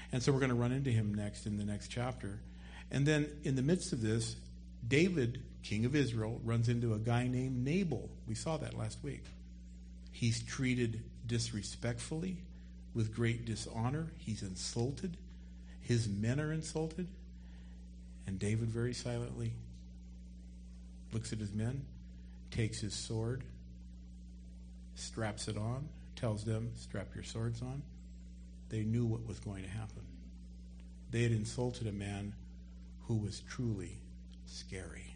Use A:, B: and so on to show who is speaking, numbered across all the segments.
A: And so we're going to run into him next in the next chapter. And then in the midst of this, David, king of Israel, runs into a guy named Nabal. We saw that last week. He's treated disrespectfully, with great dishonor. He's insulted. His men are insulted. And David very silently looks at his men, takes his sword, straps it on, tells them, strap your swords on. They knew what was going to happen. They had insulted a man who was truly scary.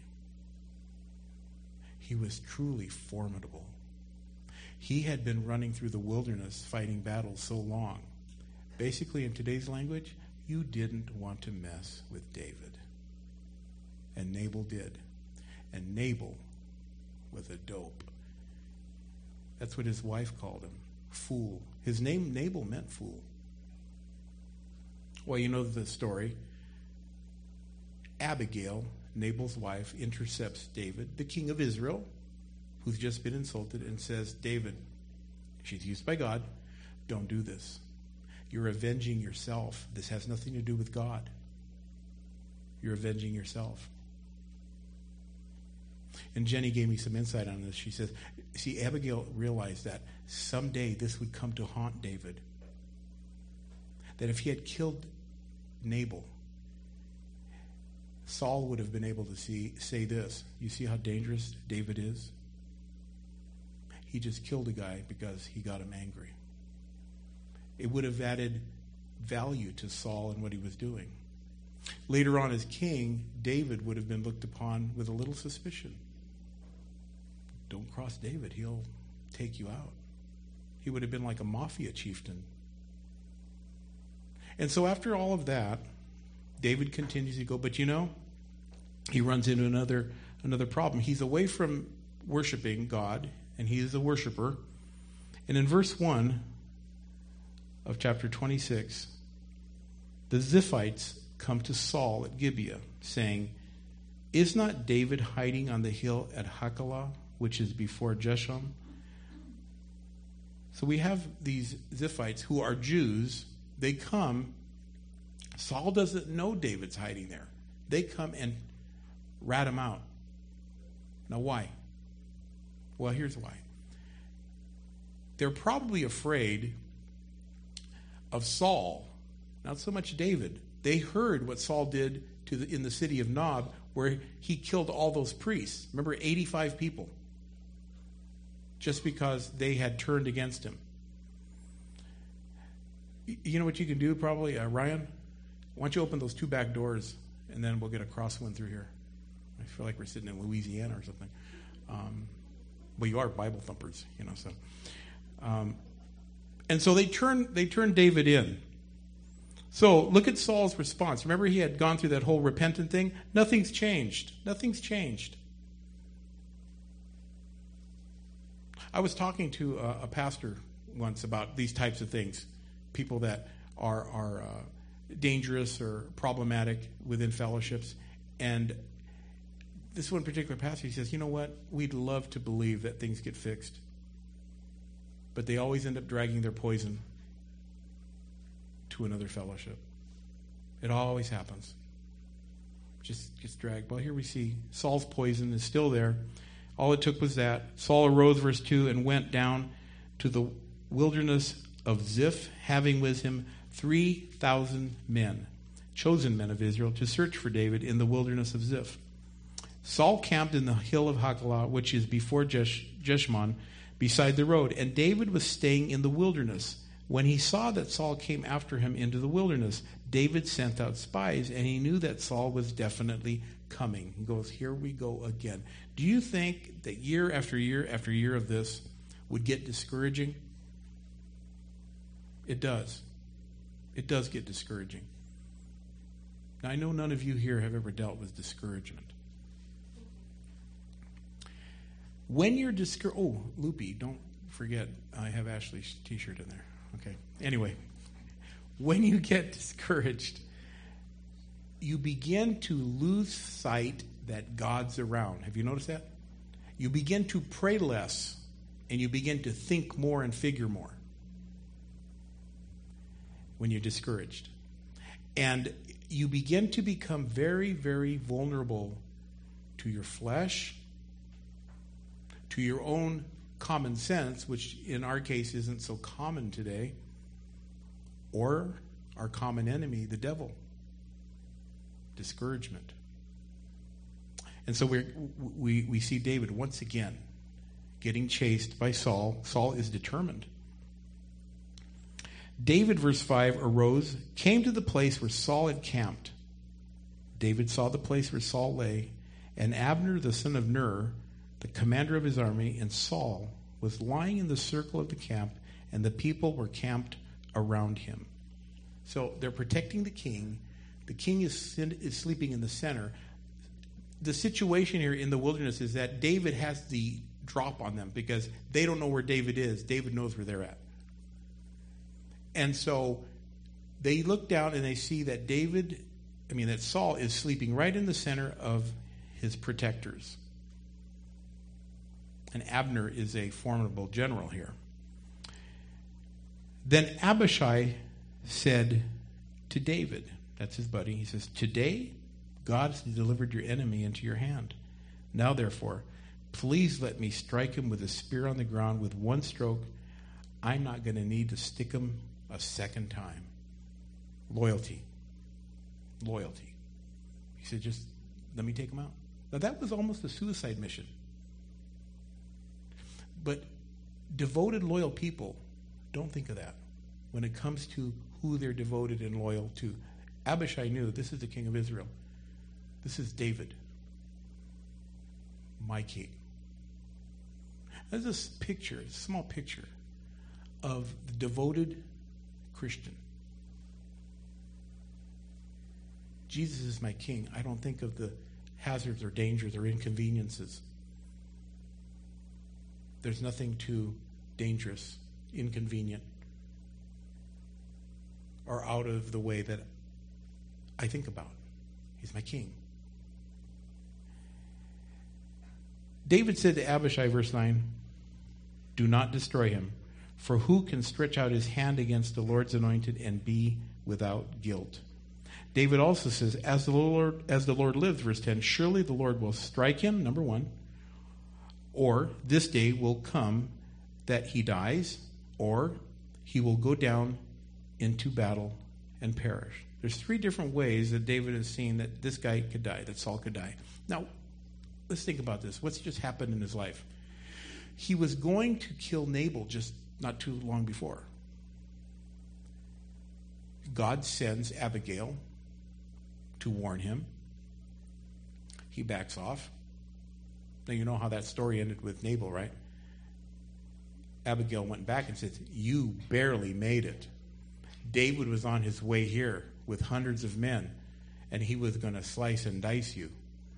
A: He was truly formidable. He had been running through the wilderness fighting battles so long. Basically, in today's language, you didn't want to mess with David. And Nabal did. And Nabal was a dope. That's what his wife called him, fool. His name, Nabal, meant fool. Well, you know the story. Abigail, Nabal's wife, intercepts David, the king of Israel, who's just been insulted, and says, David, she's used by God, don't do this. You're avenging yourself. This has nothing to do with God. You're avenging yourself. And Jenny gave me some insight on this. She says, see, Abigail realized that someday this would come to haunt David. That if he had killed Nabal, Saul would have been able to say this. You see how dangerous David is? He just killed a guy because he got him angry. It would have added value to Saul and what he was doing. Later on as king, David would have been looked upon with a little suspicion. Don't cross David, he'll take you out. He would have been like a mafia chieftain. And so after all of that, David continues to go, but you know, he runs into another problem. He's away from worshiping God, and he is a worshiper. And in verse 1 of chapter 26, the Ziphites come to Saul at Gibeah, saying, is not David hiding on the hill at Hachilah, which is before Jesham? So we have these Ziphites who are Jews. They come. Saul doesn't know David's hiding there. They come and rat him out. Now why? Well, here's why. They're probably afraid of Saul, not so much David. They heard what Saul did in the city of Nob, where he killed all those priests. Remember, 85 people, just because they had turned against him. You know what you can do probably, Ryan? Why don't you open those two back doors, and then we'll get a cross one through here. I feel like we're sitting in Louisiana or something. Well, you are Bible thumpers, you know. So, and so they turn David in. So look at Saul's response. Remember, he had gone through that whole repentant thing. Nothing's changed. Nothing's changed. I was talking to a pastor once about these types of things, people that are dangerous or problematic within fellowships, and this one particular pastor, he says, you know what? We'd love to believe that things get fixed, but they always end up dragging their poison to another fellowship. It always happens. Just gets dragged. Well, here we see Saul's poison is still there. All it took was that. Saul arose, verse 2, and went down to the wilderness of Ziph, having with him 3,000 men, chosen men of Israel, to search for David in the wilderness of Ziph. Saul camped in the hill of Hachilah, which is before Jeshimon, beside the road. And David was staying in the wilderness. When he saw that Saul came after him into the wilderness, David sent out spies, and he knew that Saul was definitely coming. He goes, here we go again. Do you think that year after year after year of this would get discouraging? It does. It does get discouraging. Now, I know none of you here have ever dealt with discouragement. When you're discouraged, Loopy, don't forget, I have Ashley's t-shirt in there. Okay. Anyway, when you get discouraged, you begin to lose sight that God's around. Have you noticed that? You begin to pray less, and you begin to think more and figure more when you're discouraged. And you begin to become very, very vulnerable to your flesh, to your own common sense, which in our case isn't so common today, or our common enemy, the devil. Discouragement. And so we see David once again getting chased by Saul. Saul is determined. David, verse 5, arose, came to the place where Saul had camped. David saw the place where Saul lay, and Abner, the son of Ner, the commander of his army, and Saul was lying in the circle of the camp, and the people were camped around him. So they're protecting the king. The king is sleeping in the center. The situation here in the wilderness is that David has the drop on them because they don't know where David is. David knows where they're at. And so they look down and they see that that Saul is sleeping right in the center of his protectors. And Abner is a formidable general here. Then Abishai said to David, that's his buddy, he says, "Today God has delivered your enemy into your hand. Now therefore, please let me strike him with a spear on the ground with one stroke. I'm not going to need to stick him a second time." Loyalty. He said, just let me take him out. Now that was almost a suicide mission. But devoted, loyal people don't think of that when it comes to who they're devoted and loyal to. Abishai knew this is the king of Israel. This is David, my king. There's this picture, a small picture of the devoted Christian. Jesus is my king. I don't think of the hazards or dangers or inconveniences. There's nothing too dangerous, inconvenient, or out of the way that I think about. He's my king. David said to Abishai, verse 9, "Do not destroy him, for who can stretch out his hand against the Lord's anointed and be without guilt?" David also says, as the Lord lives, verse 10, "Surely the Lord will strike him," number one, or this day will come that he dies, or he will go down into battle and perish. There's three different ways that David has seen that this guy could die, that Saul could die. Now, let's think about this. What's just happened in his life? He was going to kill Nabal just not too long before. God sends Abigail to warn him. He backs off. Now, you know how that story ended with Nabal, right? Abigail went back and said, "You barely made it. David was on his way here with hundreds of men, and he was going to slice and dice you."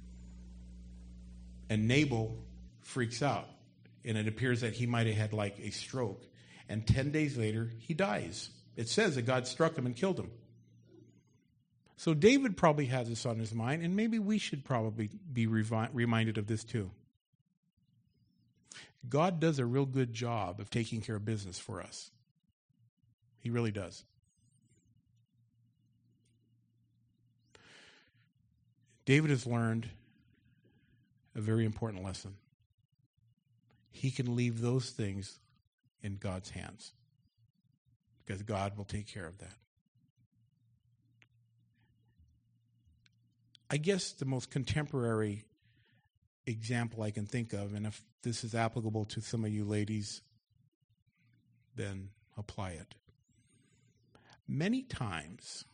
A: And Nabal freaks out, and it appears that he might have had like a stroke. And 10 days later, he dies. It says that God struck him and killed him. So David probably has this on his mind, and maybe we should probably be reminded of this too. God does a real good job of taking care of business for us. He really does. David has learned a very important lesson. He can leave those things in God's hands because God will take care of that. I guess the most contemporary example I can think of, and if this is applicable to some of you ladies, then apply it. Many times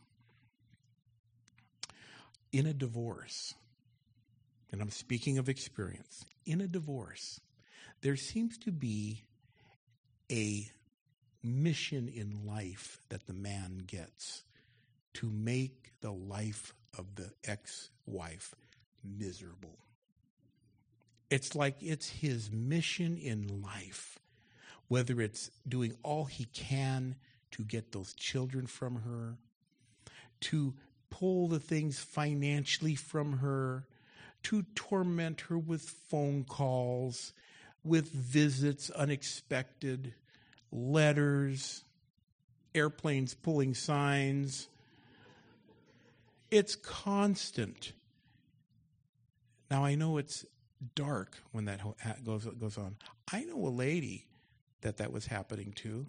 A: in a divorce, and I'm speaking of experience, in a divorce, there seems to be a mission in life that the man gets to make the life of the ex-wife miserable. It's like it's his mission in life, whether it's doing all he can to get those children from her, to pull the things financially from her, to torment her with phone calls, with visits, unexpected, letters, airplanes pulling signs, It's constant. Now, I know it's dark when that goes on. I know a lady that was happening to.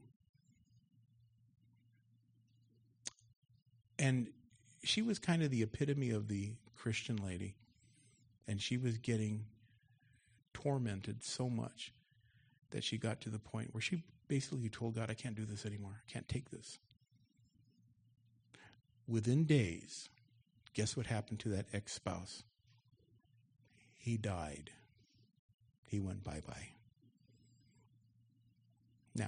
A: And she was kind of the epitome of the Christian lady. And she was getting tormented so much that she got to the point where she basically told God, I can't do this anymore. I can't take this. Within days, guess what happened to that ex-spouse? He died. He went bye-bye. Now,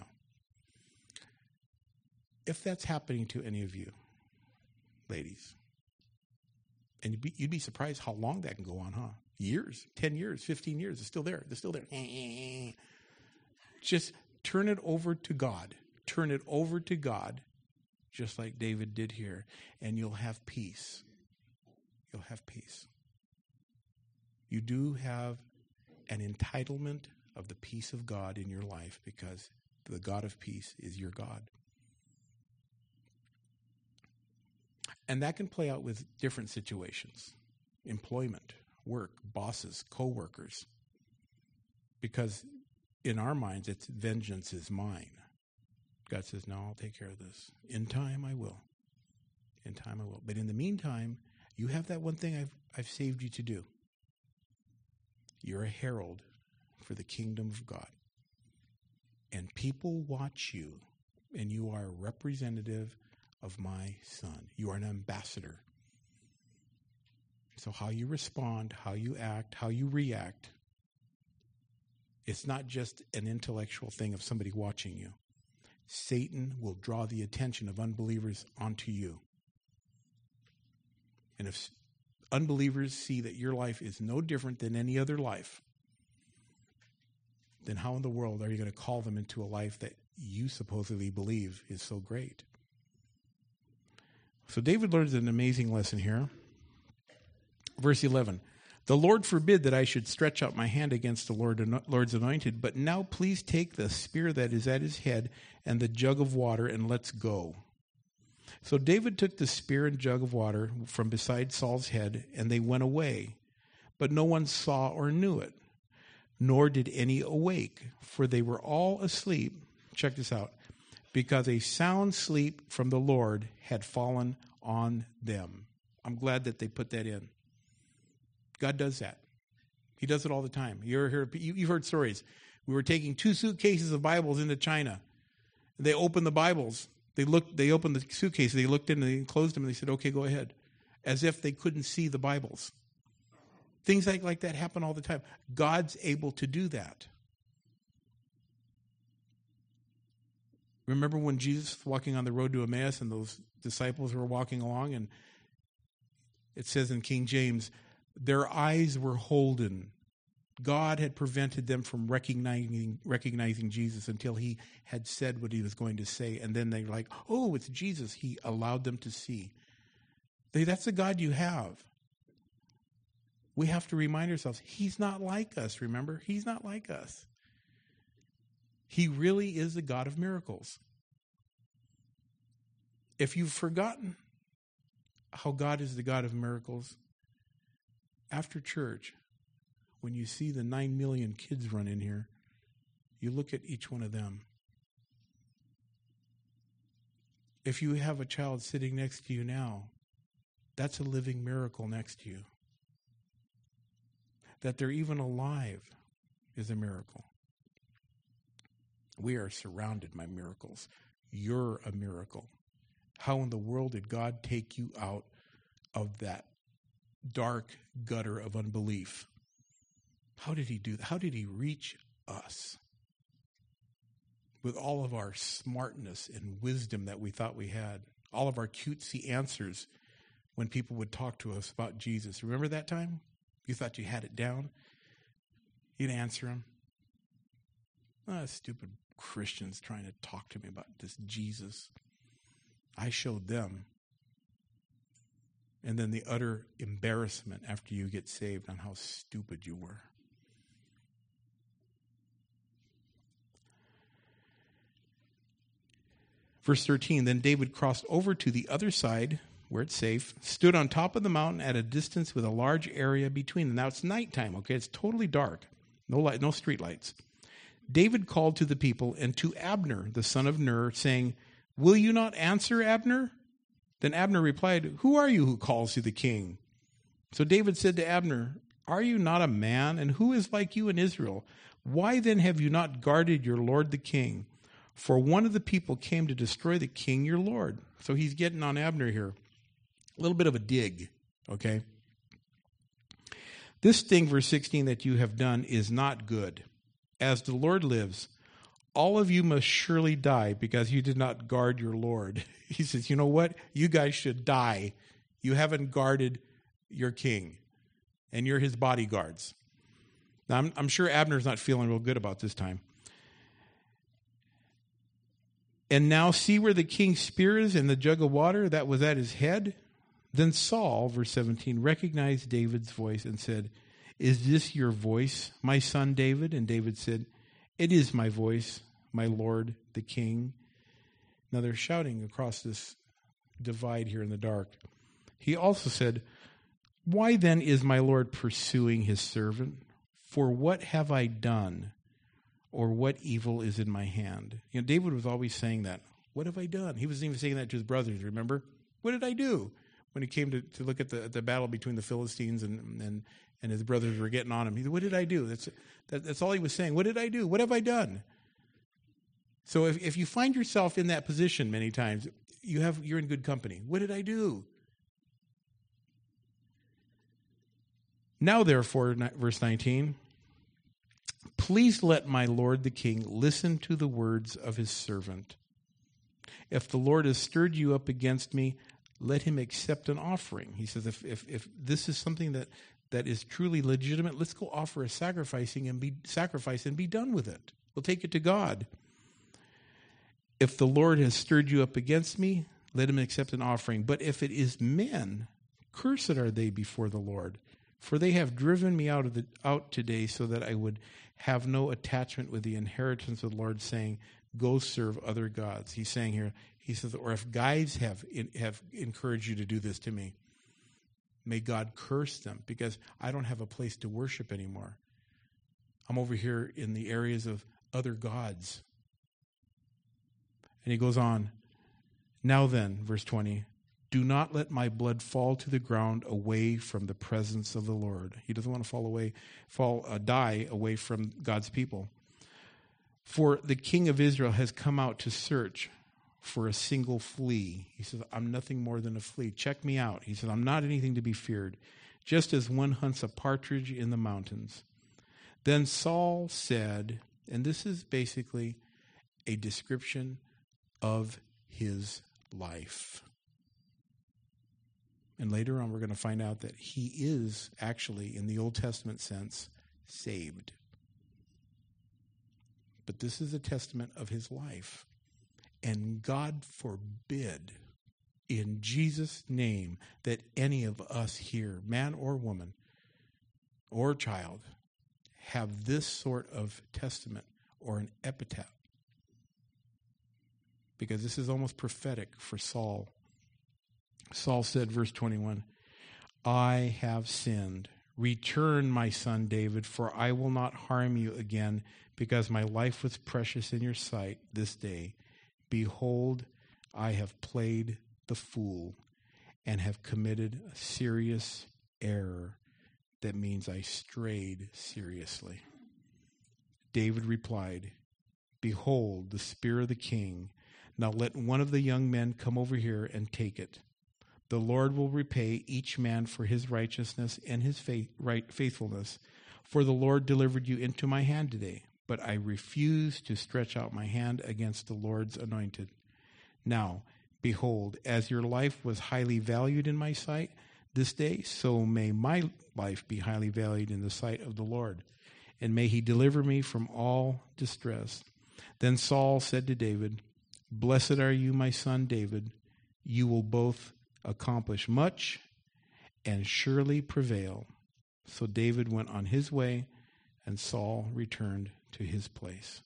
A: if that's happening to any of you, ladies, and you'd be surprised how long that can go on, huh? Years, 10 years, 15 years, it's still there. They're still there. Just turn it over to God. Turn it over to God, just like David did here, and you'll have peace. You'll have peace. You do have an entitlement of the peace of God in your life because the God of peace is your God. And that can play out with different situations. Employment, work, bosses, co-workers. Because in our minds, it's vengeance is mine. God says, no, I'll take care of this. In time, I will. In time, I will. But in the meantime, you have that one thing I've saved you to do. You're a herald for the kingdom of God. And people watch you, and you are a representative of my Son. You are an ambassador. So how you respond, how you act, how you react, it's not just an intellectual thing of somebody watching you. Satan will draw the attention of unbelievers onto you. And if unbelievers see that your life is no different than any other life, then how in the world are you going to call them into a life that you supposedly believe is so great? So David learns an amazing lesson here. Verse 11, the Lord forbid that I should stretch out my hand against the Lord's anointed, but now please take the spear that is at his head and the jug of water and let's go. So David took the spear and jug of water from beside Saul's head, and they went away. But no one saw or knew it, nor did any awake, for they were all asleep. Check this out. Because a sound sleep from the Lord had fallen on them. I'm glad that they put that in. God does that. He does it all the time. You've heard stories. We were taking 2 suitcases of Bibles into China. They opened the Bibles. They opened the suitcase. They looked in and they closed them and they said, okay, go ahead. As if they couldn't see the Bibles. Things like that happen all the time. God's able to do that. Remember when Jesus was walking on the road to Emmaus and those disciples were walking along, and it says in King James, their eyes were holden. God had prevented them from recognizing Jesus until he had said what he was going to say. And then they're like, oh, it's Jesus. He allowed them to see. That's the God you have. We have to remind ourselves, he's not like us, remember? He's not like us. He really is the God of miracles. If you've forgotten how God is the God of miracles, after church, when you see the 9 million kids run in here, you look at each one of them. If you have a child sitting next to you now, that's a living miracle next to you. That they're even alive is a miracle. We are surrounded by miracles. You're a miracle. How in the world did God take you out of that dark gutter of unbelief? How did he do that? How did he reach us with all of our smartness and wisdom that we thought we had? All of our cutesy answers when people would talk to us about Jesus. Remember that time? You thought you had it down? You'd answer them. Stupid Christians trying to talk to me about this Jesus. I showed them. And then the utter embarrassment after you get saved on how stupid you were. Verse 13, then David crossed over to the other side where it's safe, stood on top of the mountain at a distance with a large area between them. Now it's nighttime, okay? It's totally dark. No light, no street lights. David called to the people and to Abner, the son of Ner, saying, "Will you not answer, Abner?" Then Abner replied, "Who are you who calls you the king?" So David said to Abner, "Are you not a man? And who is like you in Israel? Why then have you not guarded your lord the king? For one of the people came to destroy the king your lord." So he's getting on Abner here. A little bit of a dig, okay? "This thing," verse 16, "that you have done is not good. As the Lord lives, all of you must surely die because you did not guard your Lord." He says, you know what? You guys should die. You haven't guarded your king, and you're his bodyguards. Now, I'm sure Abner's not feeling real good about this time. "And now see where the king's spear is and the jug of water that was at his head?" Then Saul, verse 17, recognized David's voice and said, "Is this your voice, my son David?" And David said, "It is my voice, my lord, the king." Now they're shouting across this divide here in the dark. He also said, "Why then is my lord pursuing his servant? For what have I done? Or what evil is in my hand?" You know, David was always saying that. What have I done? He was even saying that to his brothers, remember? What did I do? When he came to look at the battle between the Philistines and his brothers were getting on him. He said, "What did I do?" That's all he was saying. What did I do? What have I done? So if you find yourself in that position many times, you're in good company. What did I do? "Now therefore," verse 19, "please let my lord the king listen to the words of his servant. If the Lord has stirred you up against me, let him accept an offering." He says, if this is something that is truly legitimate, let's go offer a sacrifice and be done with it. We'll take it to God. "If the Lord has stirred you up against me, let him accept an offering. But if it is men, cursed are they before the Lord. For they have driven me out today so that I would have no attachment with the inheritance of the Lord, saying, 'Go serve other gods.'" He's saying here, he says, "Or if guides have encouraged you to do this to me, may God curse them, because I don't have a place to worship anymore. I'm over here in the areas of other gods." And he goes on, "Now then," verse 20, "do not let my blood fall to the ground away from the presence of the Lord." He doesn't want to die away from God's people. "For the king of Israel has come out to search for a single flea." He says, "I'm nothing more than a flea. Check me out." He says, "I'm not anything to be feared, just as one hunts a partridge in the mountains." Then Saul said, and this is basically a description of his life. And later on, we're going to find out that he is actually, in the Old Testament sense, saved. But this is a testament of his life. And God forbid, in Jesus' name, that any of us here, man or woman or child, have this sort of testament or an epitaph. Because this is almost prophetic for Saul. Saul said, verse 21, "I have sinned. Return, my son David, for I will not harm you again, because my life was precious in your sight this day. Behold, I have played the fool and have committed a serious error." That means I strayed seriously. David replied, "Behold, the spear of the king. Now let one of the young men come over here and take it. The Lord will repay each man for his righteousness and his faithfulness. For the Lord delivered you into my hand today, but I refuse to stretch out my hand against the Lord's anointed. Now, behold, as your life was highly valued in my sight this day, so may my life be highly valued in the sight of the Lord, and may he deliver me from all distress." Then Saul said to David, "Blessed are you, my son David. You will both accomplish much and surely prevail." So David went on his way, and Saul returned to his place.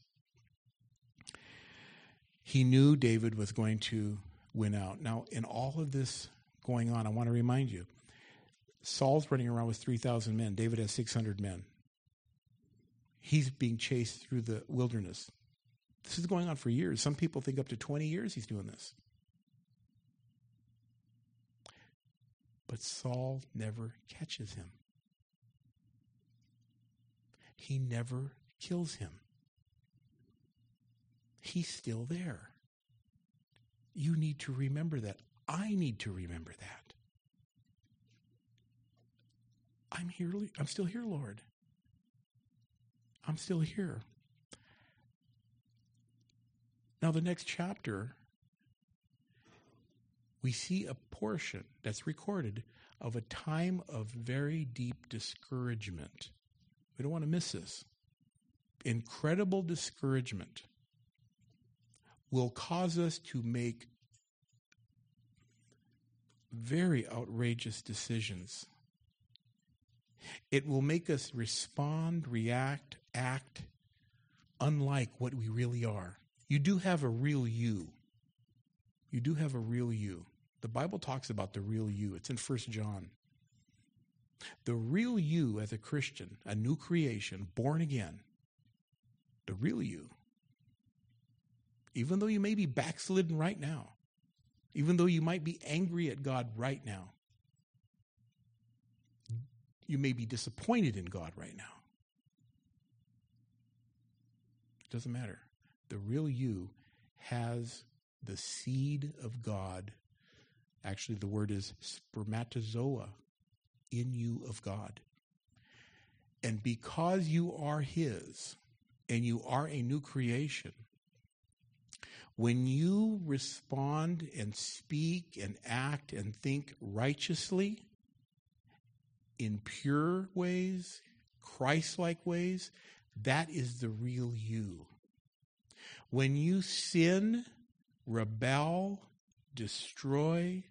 A: He knew David was going to win out. Now, in all of this going on. I want to remind you. Saul's running around with 3,000 men. David has 600 men. He's being chased through the wilderness. This is going on for years. Some people think up to 20 years he's doing this. But Saul never catches him. He never kills him. He's still there. You need to remember that. I need to remember that. I'm still here, Lord. I'm still here. Now, the next chapter, we see a portion that's recorded of a time of very deep discouragement. We don't want to miss this. Incredible discouragement will cause us to make very outrageous decisions. It will make us respond, react, act unlike what we really are. You do have a real you. You do have a real you. The Bible talks about the real you. It's in 1 John. The real you as a Christian, a new creation, born again, the real you, even though you may be backslidden right now, even though you might be angry at God right now, you may be disappointed in God right now. It doesn't matter. The real you has the seed of God. Actually, the word is spermatozoa, in you of God. And because you are his, and you are a new creation, when you respond and speak and act and think righteously, in pure ways, Christ-like ways, that is the real you. When you sin, rebel, destroy,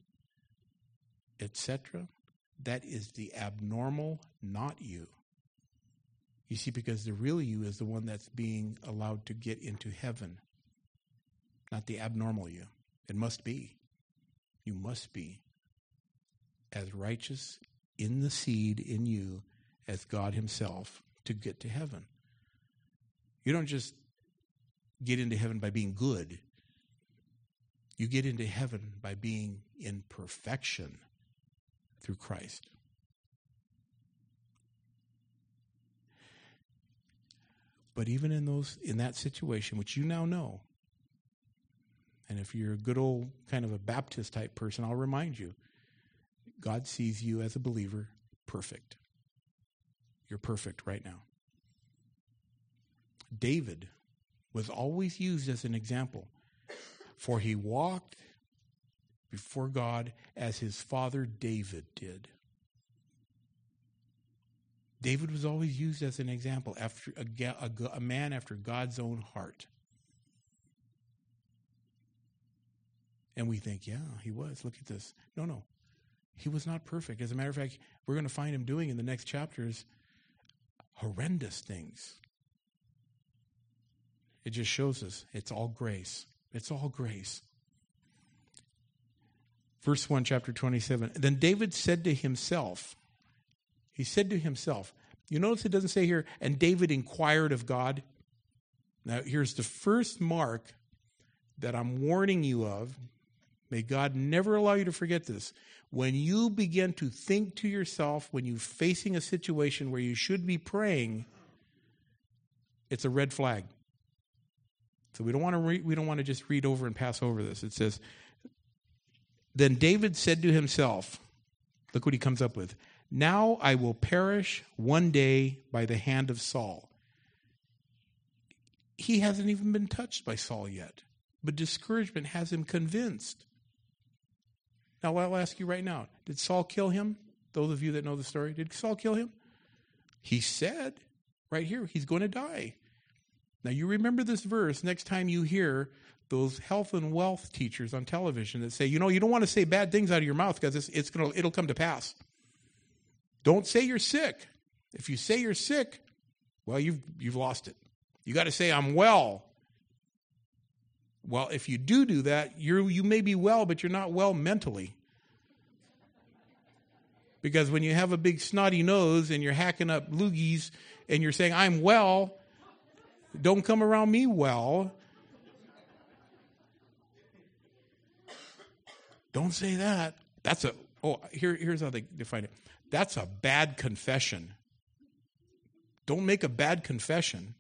A: etc., that is the abnormal, not you. You see, because the real you is the one that's being allowed to get into heaven, not the abnormal you. It must be. You must be as righteous in the seed in you as God himself to get to heaven. You don't just get into heaven by being good. You get into heaven by being in perfection through Christ. But even in that situation, which you now know, and if you're a good old kind of a Baptist type person, I'll remind you, God sees you as a believer perfect. You're perfect right now. David was always used as an example, for he walked before God as his father David did. David was always used as an example, after a man after God's own heart. And we think, yeah, he was. Look at this. No. He was not perfect. As a matter of fact, we're going to find him doing in the next chapters horrendous things. It just shows us it's all grace. It's all grace. Verse 1, chapter 27. Then David said to himself, he said to himself, you notice it doesn't say here, and David inquired of God. Now, here's the first mark that I'm warning you of. May God never allow you to forget this. When you begin to think to yourself, when you're facing a situation where you should be praying, it's a red flag. So we don't want to just read over and pass over this. It says, then David said to himself, look what he comes up with. Now I will perish one day by the hand of Saul. He hasn't even been touched by Saul yet, but discouragement has him convinced. Now I'll ask you right now, did Saul kill him? Those of you that know the story, did Saul kill him? He said right here, he's going to die. Now you remember this verse next time you hear those health and wealth teachers on television that say, you don't want to say bad things out of your mouth because it'll come to pass. Don't say you're sick. If you say you're sick, well, you've lost it. You got to say I'm well. Well, if you do that, you may be well, but you're not well mentally. Because when you have a big snotty nose and you're hacking up loogies and you're saying, I'm well, don't come around me well. Don't say that. Here's how they define it. That's a bad confession. Don't make a bad confession.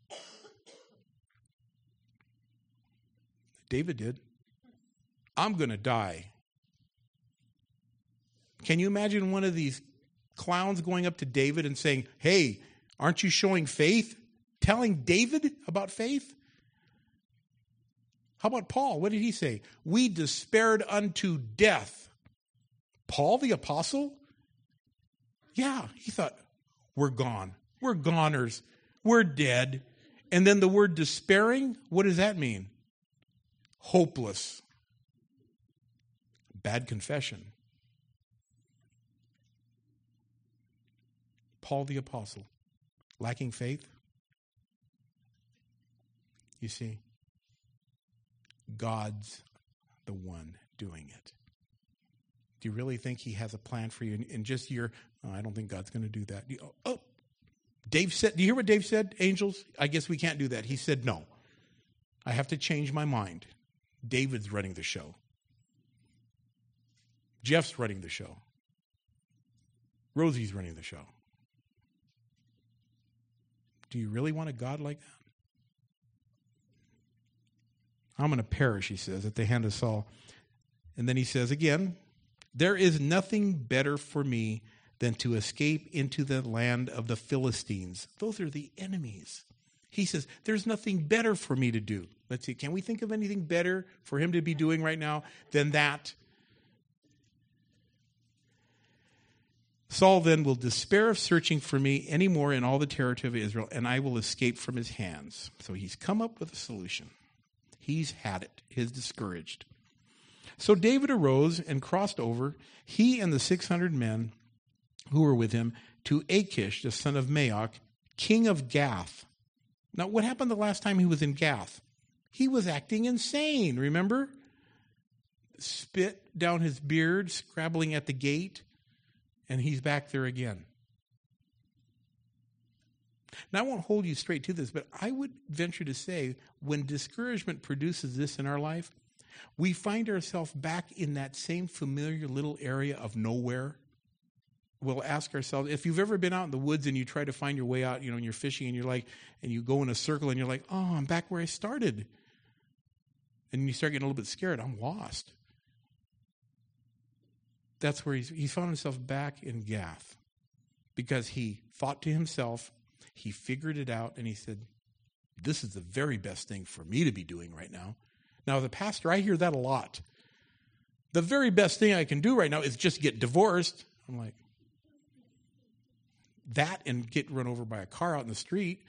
A: David did. I'm going to die. Can you imagine one of these clowns going up to David and saying, hey, aren't you showing faith? Telling David about faith? How about Paul? What did he say? We despaired unto death. Paul the apostle? Yeah, he thought, we're gone. We're goners. We're dead. And then the word despairing, what does that mean? Hopeless. Bad confession. Paul the apostle, lacking faith? You see, God's the one doing it. Do you really think he has a plan for you in just your, I don't think God's going to do that. Dave said, do you hear what Dave said, angels? I guess we can't do that. He said, no, I have to change my mind. David's running the show. Jeff's running the show. Rosie's running the show. Do you really want a God like that? I'm going to perish, he says, at the hand of Saul. And then he says again, there is nothing better for me than to escape into the land of the Philistines. Those are the enemies. He says, there's nothing better for me to do. Let's see, can we think of anything better for him to be doing right now than that? Saul then will despair of searching for me anymore in all the territory of Israel, and I will escape from his hands. So he's come up with a solution. He's had it. He's discouraged. So David arose and crossed over, he and the 600 men who were with him, to Achish, the son of Maoch, king of Gath. Now, what happened the last time he was in Gath? He was acting insane, remember? Spit down his beard, scrabbling at the gate, and he's back there again. Now, I won't hold you straight to this, but I would venture to say when discouragement produces this in our life, we find ourselves back in that same familiar little area of nowhere. We'll ask ourselves, if you've ever been out in the woods and you try to find your way out, and you're fishing and you're like, and you go in a circle and you're like, oh, I'm back where I started. And you start getting a little bit scared. I'm lost. That's where he found himself back in Gath because he thought to himself, he figured it out, and he said, this is the very best thing for me to be doing right now. Now, the pastor, I hear that a lot. The very best thing I can do right now is just get divorced. I'm like, that and get run over by a car out in the street.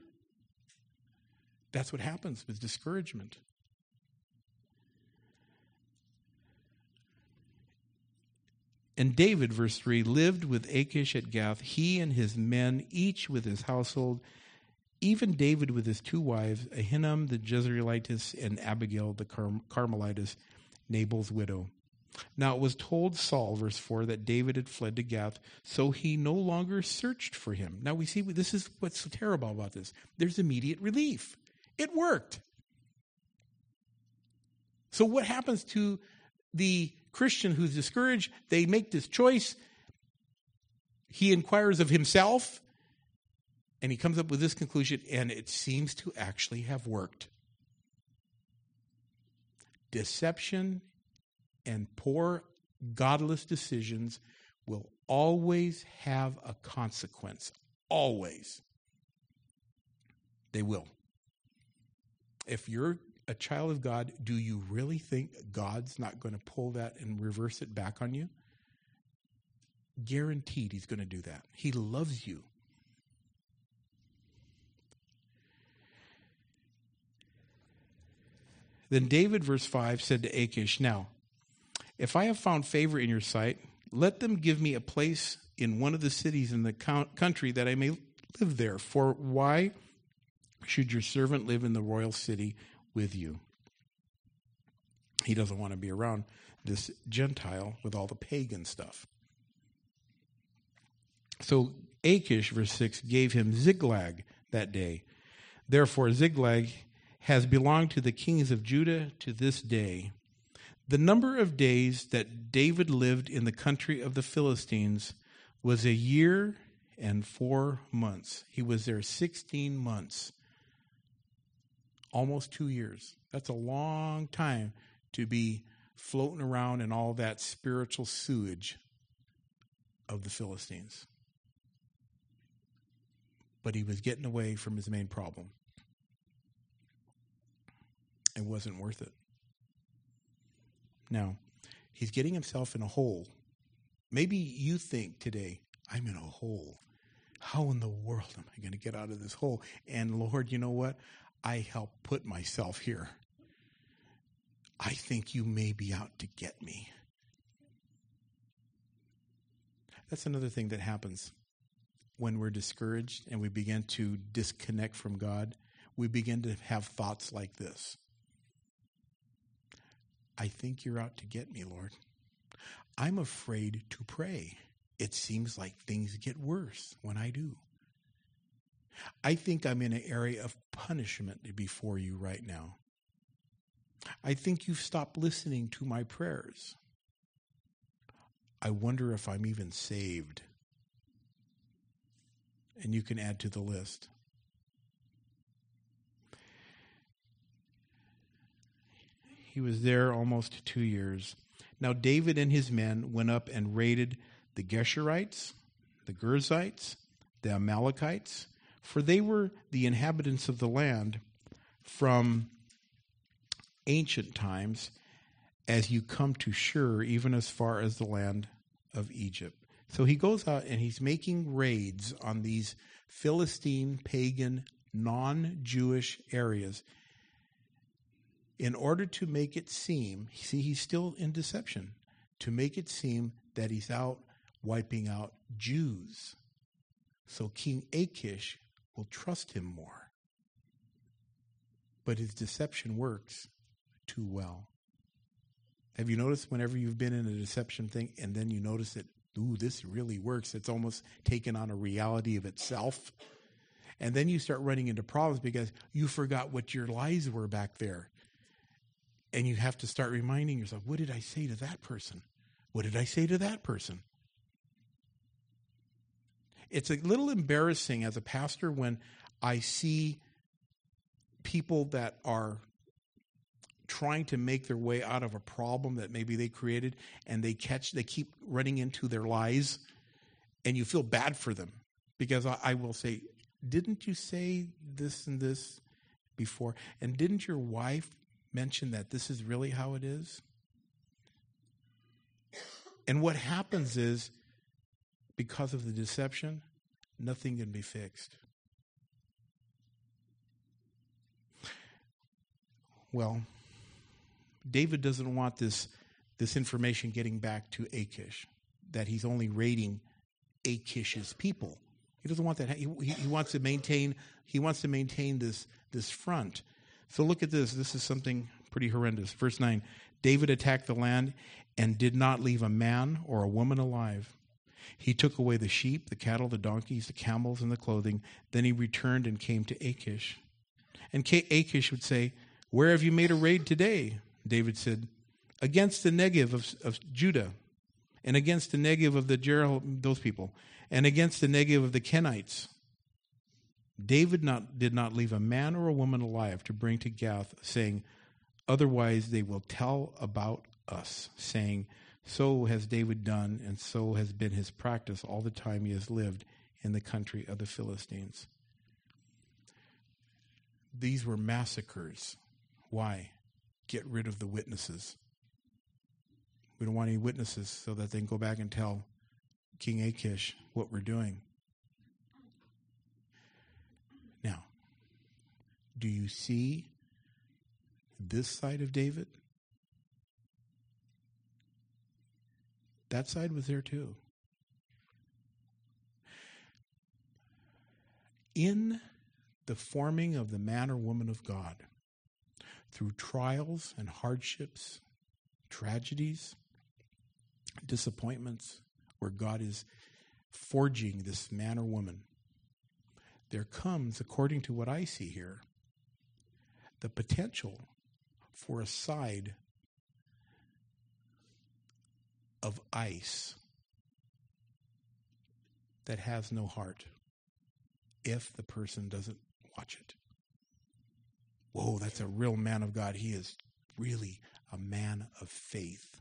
A: That's what happens with discouragement. And David, verse 3, lived with Achish at Gath, he and his men, each with his household, even David with his two wives, Ahinoam the Jezreelitess and Abigail the Carmelitess, Nabal's widow. Now it was told Saul, verse 4, that David had fled to Gath, so he no longer searched for him. Now we see, this is what's so terrible about this. There's immediate relief. It worked. So what happens to the Christian who's discouraged? They make this choice. He inquires of himself, and he comes up with this conclusion, and it seems to actually have worked. Deception and poor, godless decisions will always have a consequence. Always. They will. If you're a child of God, do you really think God's not going to pull that and reverse it back on you? Guaranteed he's going to do that. He loves you. Then David, verse 5, said to Achish, now, if I have found favor in your sight, let them give me a place in one of the cities in the country that I may live there. For why should your servant live in the royal city with you? He doesn't want to be around this Gentile with all the pagan stuff. So Achish, verse 6, gave him Ziklag that day. Therefore Ziklag has belonged to the kings of Judah to this day. The number of days that David lived in the country of the Philistines was 1 year and 4 months. He was there 16 months. Almost 2 years. That's a long time to be floating around in all that spiritual sewage of the Philistines. But he was getting away from his main problem. It wasn't worth it. Now, he's getting himself in a hole. Maybe you think today, I'm in a hole. How in the world am I going to get out of this hole? And Lord, you know what? I helped put myself here. I think you may be out to get me. That's another thing that happens when we're discouraged and we begin to disconnect from God. We begin to have thoughts like this. I think you're out to get me, Lord. I'm afraid to pray. It seems like things get worse when I do. I think I'm in an area of punishment before you right now. I think you've stopped listening to my prayers. I wonder if I'm even saved. And you can add to the list. He was there almost 2 years. Now David and his men went up and raided the Geshurites, the Girzites, the Amalekites, for they were the inhabitants of the land from ancient times, as you come to Shur, even as far as the land of Egypt. So he goes out and he's making raids on these Philistine, pagan, non-Jewish areas in order to make it seem, see, he's still in deception, to make it seem that he's out wiping out Jews. So King Achish will trust him more. But his deception works too well. Have you noticed whenever you've been in a deception thing and then you notice that, ooh, this really works, it's almost taken on a reality of itself. And then you start running into problems because you forgot what your lies were back there. And you have to start reminding yourself, what did I say to that person? What did I say to that person? It's a little embarrassing as a pastor when I see people that are trying to make their way out of a problem that maybe they created, and they keep running into their lies, and you feel bad for them. Because I will say, didn't you say this and this before? And didn't your wife mention that this is really how it is? And what happens is, because of the deception, nothing can be fixed. Well, David doesn't want this information getting back to Achish, that he's only raiding Achish's people. He doesn't want that. He wants to maintain. He wants to maintain this front. So look at this. This is something pretty horrendous. Verse 9: David attacked the land and did not leave a man or a woman alive. He took away the sheep, the cattle, the donkeys, the camels, and the clothing. Then he returned and came to Achish. And Achish would say, "Where have you made a raid today?" David said, "Against the Negev of Judah, and against the Negev of the those people, and against the Negev of the Kenites." David did not leave a man or a woman alive to bring to Gath, saying, "Otherwise they will tell about us," saying, "So has David done, and so has been his practice all the time he has lived in the country of the Philistines." These were massacres. Why? Get rid of the witnesses. We don't want any witnesses so that they can go back and tell King Achish what we're doing. Now, do you see this side of David? That side was there too. In the forming of the man or woman of God, through trials and hardships, tragedies, disappointments, where God is forging this man or woman, there comes, according to what I see here, the potential for a side of ice that has no heart if the person doesn't watch it. Whoa, that's a real man of God. He is really a man of faith.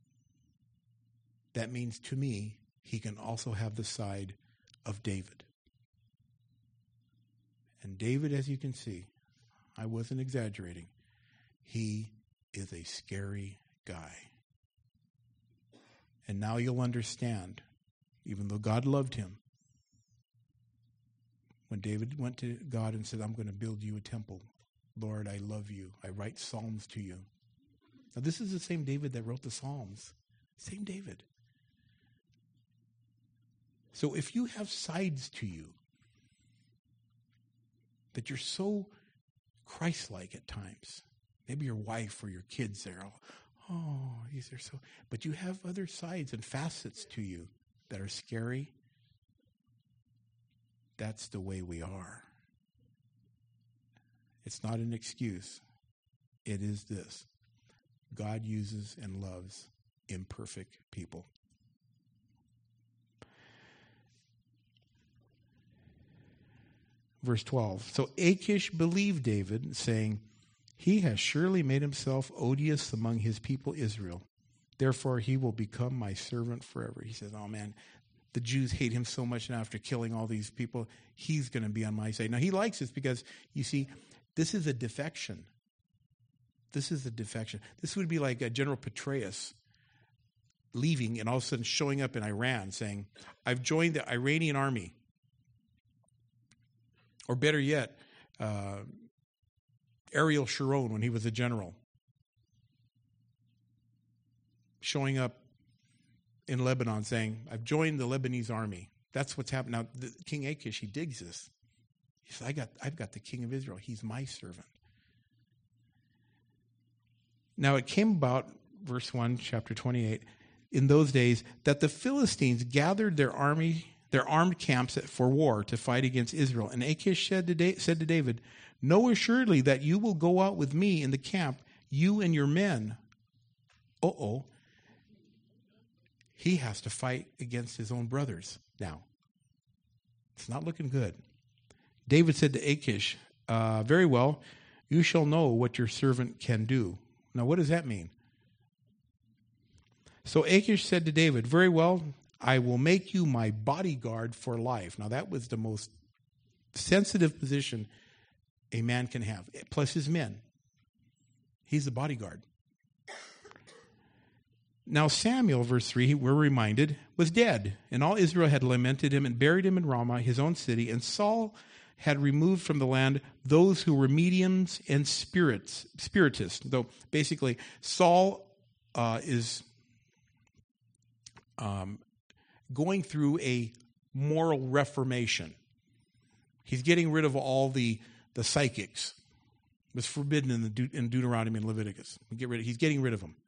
A: That means to me, he can also have the side of David. And David, as you can see, I wasn't exaggerating, he is a scary guy. And now you'll understand, even though God loved him, when David went to God and said, I'm going to build you a temple. Lord, I love you. I write psalms to you. Now, this is the same David that wrote the Psalms. Same David. So if you have sides to you that you're so Christ-like at times, maybe your wife or your kids there, oh, these are so, but you have other sides and facets to you that are scary. That's the way we are. It's not an excuse. It is this. God uses and loves imperfect people. Verse 12. So Achish believed David, saying, he has surely made himself odious among his people Israel. Therefore he will become my servant forever. He says, oh man, the Jews hate him so much now after killing all these people. He's going to be on my side. Now he likes this because, you see, this is a defection. This is a defection. This would be like General Petraeus leaving and all of a sudden showing up in Iran saying, I've joined the Iranian army. Or better yet, Ariel Sharon, when he was a general, showing up in Lebanon saying, I've joined the Lebanese army. That's what's happened. Now, King Achish, he digs this. He says, I've got the king of Israel. He's my servant. Now, it came about, verse 1, chapter 28, in those days, that the Philistines gathered their armed camps for war to fight against Israel. And Achish said to David, know assuredly that you will go out with me in the camp, you and your men. He has to fight against his own brothers now. It's not looking good. David said to Achish, very well, you shall know what your servant can do. Now, what does that mean? So Achish said to David, very well, I will make you my bodyguard for life. Now, that was the most sensitive position a man can have, plus his men. He's the bodyguard. Now Samuel, verse 3, we're reminded, was dead, and all Israel had lamented him and buried him in Ramah, his own city, and Saul had removed from the land those who were mediums and spiritists. Though basically Saul is going through a moral reformation. He's getting rid of all the psychics. It was forbidden in Deuteronomy and Leviticus. He's getting rid of them.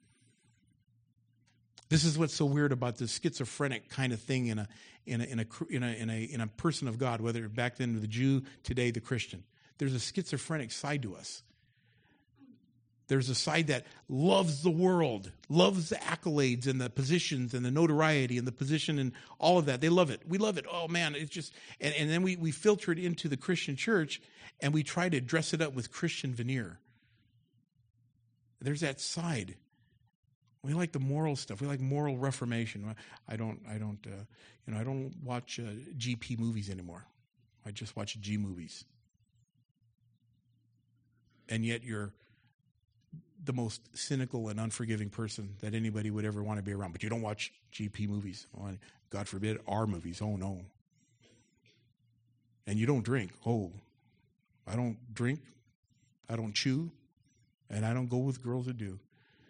A: This is what's so weird about this schizophrenic kind of thing in a person of God, whether back then the Jew, today the Christian. There's a schizophrenic side to us. There's a side that loves the world, loves the accolades and the positions and the notoriety and the position and all of that. They love it. We love it. Oh man, it's just, and then we filter it into the Christian church and we try to dress it up with Christian veneer. There's that side. We like the moral stuff. We like moral reformation. I don't watch GP movies anymore. I just watch G movies. And yet you're the most cynical and unforgiving person that anybody would ever want to be around. But you don't watch GP movies. Well, God forbid, R movies. Oh, no. And you don't drink. Oh, I don't drink. I don't chew. And I don't go with girls that do.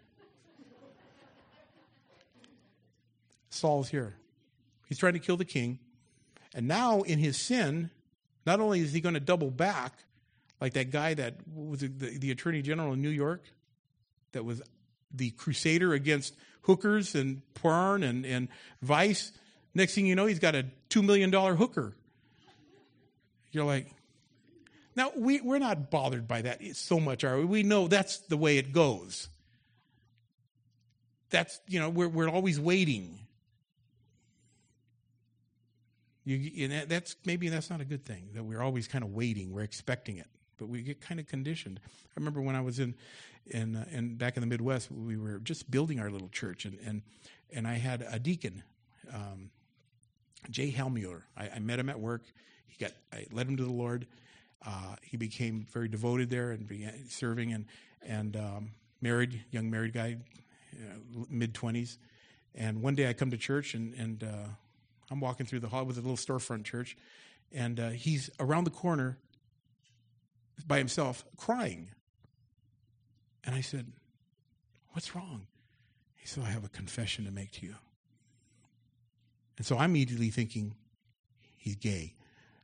A: Saul's here. He's trying to kill the king. And now in his sin, not only is he going to double back, like that guy that was the attorney general in New York, that was the crusader against hookers and porn and vice. Next thing you know, he's got a $2 million hooker. You're like, now we're not bothered by that so much, are we? We know that's the way it goes. That's, we're always waiting. And that's not a good thing, that we're always kind of waiting. We're expecting it, but we get kind of conditioned. I remember when I was in back in the Midwest, we were just building our little church, and I had a deacon, Jay Helmuller. I met him at work. I led him to the Lord. He became very devoted there and began serving, and young married guy, mid-20s. And one day I come to church, and I'm walking through the hall with a little storefront church, and he's around the corner by himself crying. And I said, "What's wrong?" He said, "I have a confession to make to you." And so I'm immediately thinking, he's gay.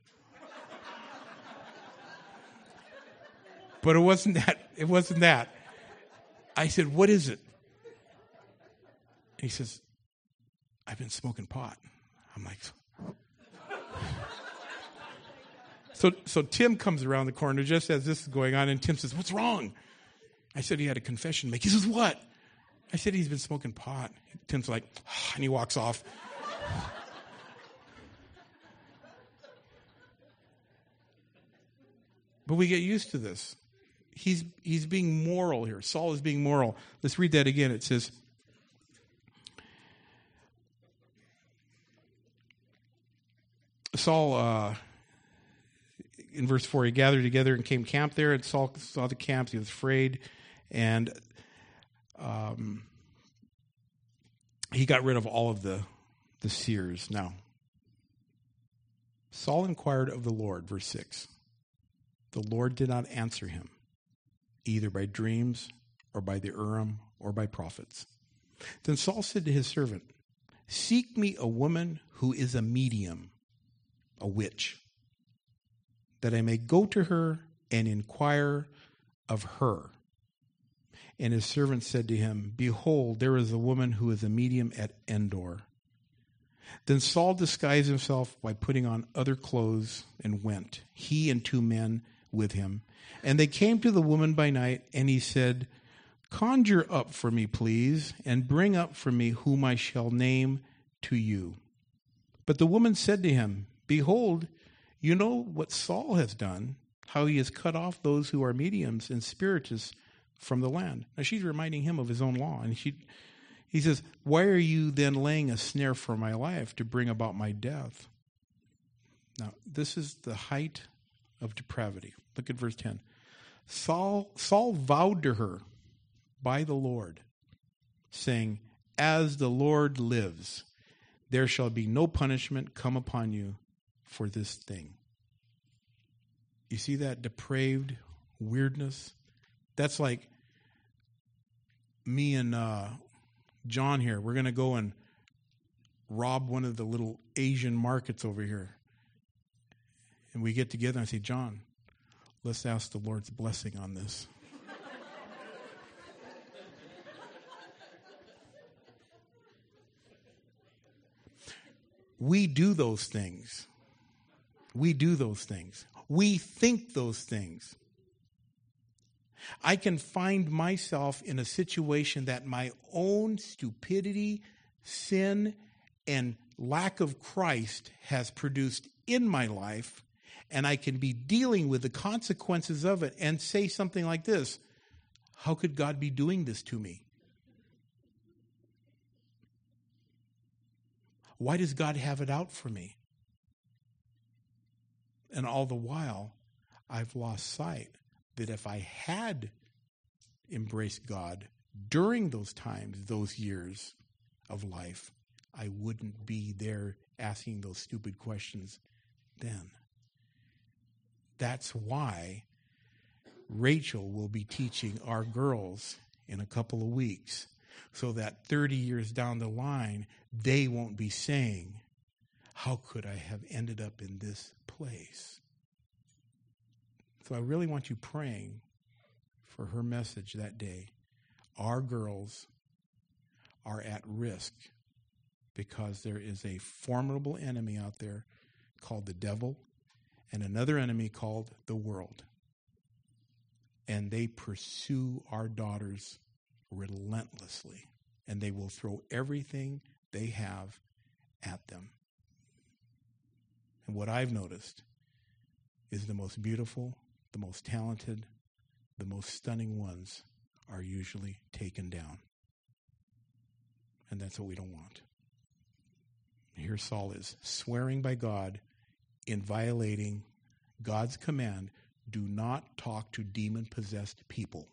A: But it wasn't that. It wasn't that. I said, "What is it?" And he says, "I've been smoking pot." I'm like, so Tim comes around the corner just as this is going on, and Tim says, "What's wrong?" I said he had a confession to make. He says, "What?" I said he's been smoking pot. Tim's like, and he walks off. But we get used to this. He's being moral here. Saul is being moral. Let's read that again. It says, Saul, in verse 4, he gathered together and came camp there, and Saul saw the camps. He was afraid, and he got rid of all of the seers. Now, Saul inquired of the Lord, verse 6. The Lord did not answer him, either by dreams or by the Urim or by prophets. Then Saul said to his servant, "Seek me a woman who is a medium, a witch, that I may go to her and inquire of her." And his servant said to him, "Behold, there is a woman who is a medium at Endor." Then Saul disguised himself by putting on other clothes and went, he and 2 men with him. And they came to the woman by night, and he said, "Conjure up for me, please, and bring up for me whom I shall name to you." But the woman said to him, "Behold, you know what Saul has done, how he has cut off those who are mediums and spiritists from the land." Now she's reminding him of his own law. And he says, "Why are you then laying a snare for my life to bring about my death?" Now, this is the height of depravity. Look at verse 10. Saul vowed to her by the Lord, saying, "As the Lord lives, there shall be no punishment come upon you for this thing." You see that depraved weirdness? That's like me and John here. We're going to go and rob one of the little Asian markets over here. And we get together and I say, "John, let's ask the Lord's blessing on this." We do those things. We do those things. We think those things. I can find myself in a situation that my own stupidity, sin, and lack of Christ has produced in my life, and I can be dealing with the consequences of it and say something like this: "How could God be doing this to me? Why does God have it out for me?" And all the while, I've lost sight that if I had embraced God during those times, those years of life, I wouldn't be there asking those stupid questions then. That's why Rachel will be teaching our girls in a couple of weeks, so that 30 years down the line, they won't be saying, "How could I have ended up in this place?" So I really want you praying for her message that day. Our girls are at risk because there is a formidable enemy out there called the devil and another enemy called the world. And they pursue our daughters relentlessly. And they will throw everything they have at them. And what I've noticed is the most beautiful, the most talented, the most stunning ones are usually taken down. And that's what we don't want. Here Saul is swearing by God in violating God's command, do not talk to demon-possessed people.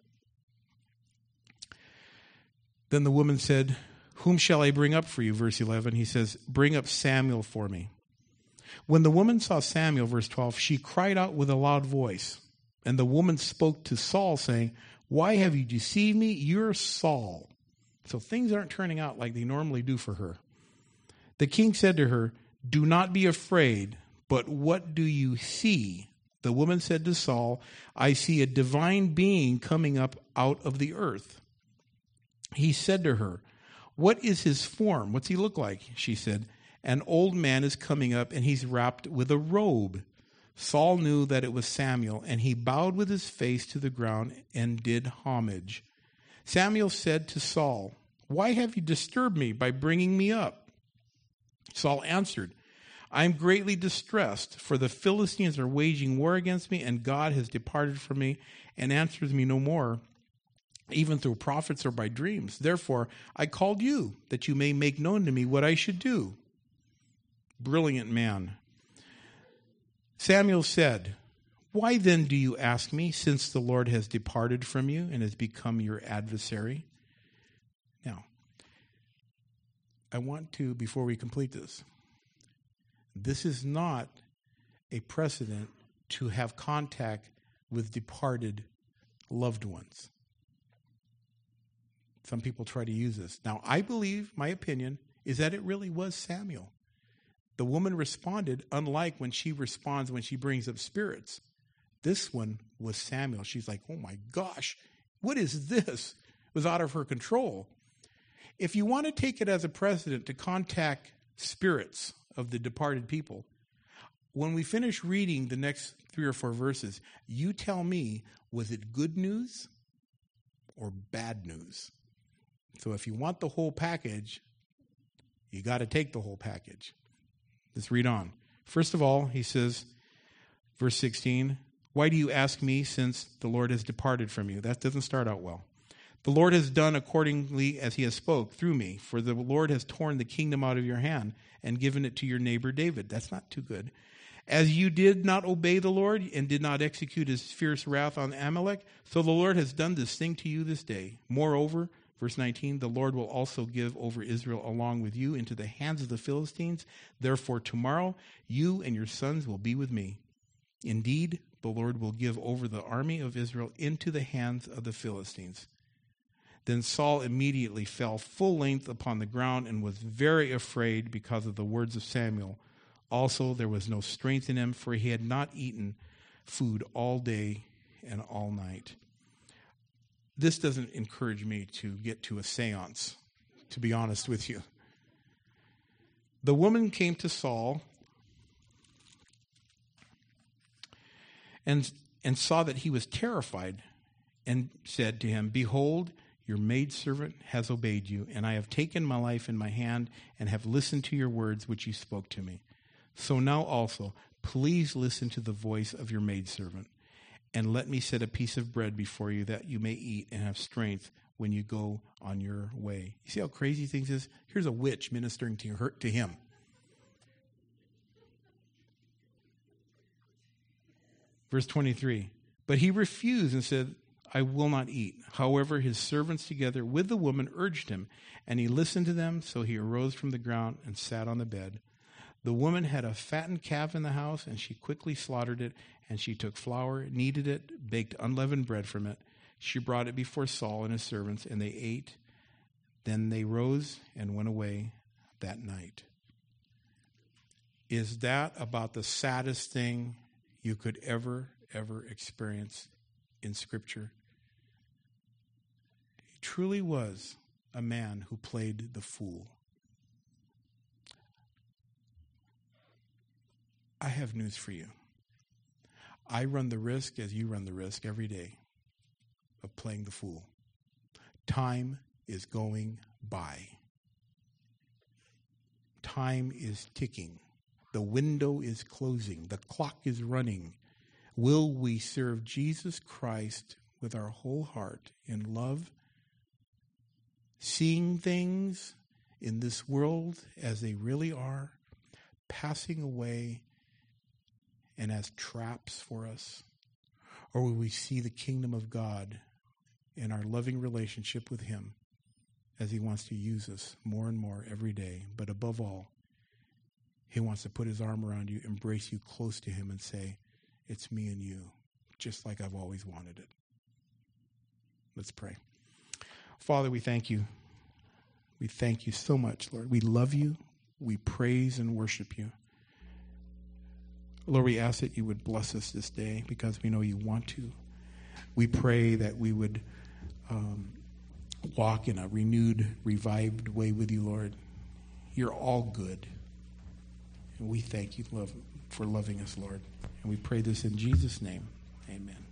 A: Then the woman said, whom shall I bring up for you? Verse 11, he says, bring up Samuel for me. When the woman saw Samuel, verse 12, she cried out with a loud voice. And the woman spoke to Saul, saying, why have you deceived me? You're Saul. So things aren't turning out like they normally do for her. The king said to her, do not be afraid, but what do you see? The woman said to Saul, I see a divine being coming up out of the earth. He said to her, what is his form? What's he look like? She said, an old man is coming up, and he's wrapped with a robe. Saul knew that it was Samuel, and he bowed with his face to the ground and did homage. Samuel said to Saul, why have you disturbed me by bringing me up? Saul answered, I am greatly distressed, for the Philistines are waging war against me, and God has departed from me and answers me no more, even through prophets or by dreams. Therefore, I called you, that you may make known to me what I should do. Brilliant man. Samuel said, why then do you ask me, since the Lord has departed from you and has become your adversary? Now, I want to, before we complete this is not a precedent to have contact with departed loved ones. Some people try to use this. Now, I believe, my opinion, is that it really was Samuel. The woman responded, unlike when she responds when she brings up spirits. This one was Samuel. She's like, oh my gosh, what is this? It was out of her control. If you want to take it as a precedent to contact spirits of the departed people, when we finish reading the next 3 or 4 verses, you tell me, was it good news or bad news? So if you want the whole package, you got to take the whole package. Let's read on. First of all, he says, verse 16, why do you ask me, since the Lord has departed from you? That doesn't start out well. The Lord has done accordingly as he has spoke through me, for the Lord has torn the kingdom out of your hand and given it to your neighbor David. That's not too good. As you did not obey the Lord and did not execute his fierce wrath on Amalek, so the Lord has done this thing to you this day. Moreover, verse 19, the Lord will also give over Israel along with you into the hands of the Philistines. Therefore, tomorrow you and your sons will be with me. Indeed, the Lord will give over the army of Israel into the hands of the Philistines. Then Saul immediately fell full length upon the ground and was very afraid because of the words of Samuel. Also, there was no strength in him, for he had not eaten food all day and all night. This doesn't encourage me to get to a seance, to be honest with you. The woman came to Saul and saw that he was terrified and said to him, behold, your maidservant has obeyed you, and I have taken my life in my hand and have listened to your words which you spoke to me. So now also, please listen to the voice of your maidservant, and let me set a piece of bread before you that you may eat and have strength when you go on your way. You see how crazy things is? Here's a witch ministering to him. Verse 23, but he refused and said, I will not eat. However, his servants together with the woman urged him, and he listened to them, so he arose from the ground and sat on the bed. The woman had a fattened calf in the house, and she quickly slaughtered it, and she took flour, kneaded it, baked unleavened bread from it. She brought it before Saul and his servants, and they ate. Then they rose and went away that night. Is that about the saddest thing you could ever experience in Scripture? He truly was a man who played the fool. I have news for you. I run the risk, as you run the risk every day, of playing the fool. Time is going by. Time is ticking. The window is closing. The clock is running. Will we serve Jesus Christ with our whole heart in love, seeing things in this world as they really are, passing away and as traps for us? Or will we see the kingdom of God in our loving relationship with him as he wants to use us more and more every day? But above all, he wants to put his arm around you, embrace you close to him, and say, it's me and you, just like I've always wanted it. Let's pray. Father, we thank you. We thank you so much, Lord. We love you. We praise and worship you. Lord, we ask that you would bless us this day because we know you want to. We pray that we would walk in a renewed, revived way with you, Lord. You're all good. And we thank you for loving us, Lord. And we pray this in Jesus' name. Amen.